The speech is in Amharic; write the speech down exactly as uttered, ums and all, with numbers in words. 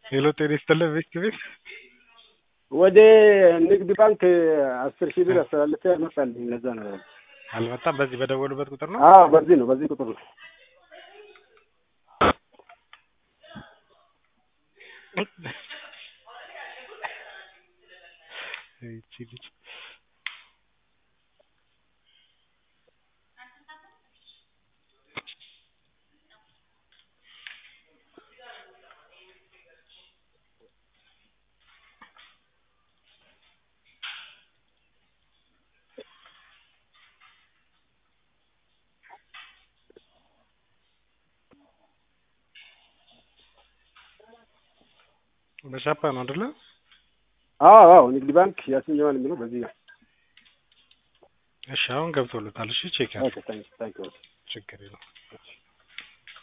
ሄሎ ጤና ይስጥልኝ ቤት ቤት ወደ ንግድ ባንክ አስር ሺህ ብር አስተላልፌ አልመጣልኝም። ለዛ ነው አልመጣም። በዚህ በደወሉበት ቁጥር ነው? አዎ በዚህ ነው በዚህ ቁጥር ነው። እቺ ልጅ በሻፓ ነው አይደለ? አዎ አዎ ንግድ ባንክ ያሲን ጀማል የሚለው በዚህ ነው። እሺ አሁን ገብቶለታል። እሺ ቼክ ኦኬ ታንክ ታንክ ችግር የለውም።